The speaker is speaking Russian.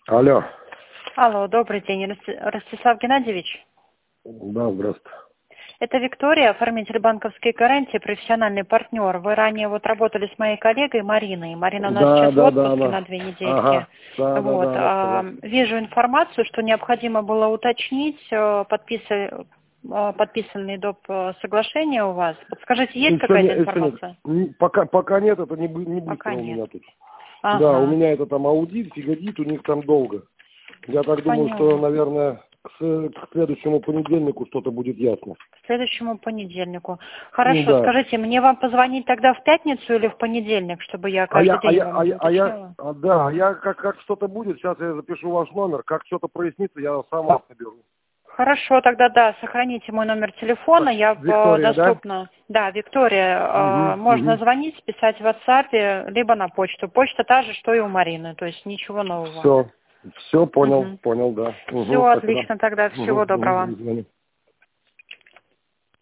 Алло. Алло, добрый день, Ростислав Геннадьевич. Да, здравствуйте. Это Виктория, оформитель банковской гарантии, профессиональный партнер. Вы ранее работали с моей коллегой Мариной. Марина у нас сейчас в отпуске на 2 недельки. Ага. Да. Вижу информацию, что необходимо было уточнить подписанный доп. Соглашение у вас. Подскажите, есть какая-то информация? Пока нет, это не быстро Пока у меня нет. тут. Ага. Да, у меня это там аудит, фигадит, у них там долго. Я так думаю, что, наверное, к следующему понедельнику что-то будет ясно. К следующему понедельнику. Хорошо, Да. скажите, мне вам позвонить тогда в пятницу или в понедельник, чтобы я каждый день вам уточняла? Я как что-то будет, сейчас я запишу ваш номер, как что-то прояснится, я сам вас наберу. Хорошо, тогда да, сохраните мой номер телефона, я Виктория, доступна. Да, Виктория, можно звонить, писать в WhatsApp, либо на почту. Почта та же, что и у Марины, то есть ничего нового. Все понял, да. Все отлично тогда, всего доброго. Звоню.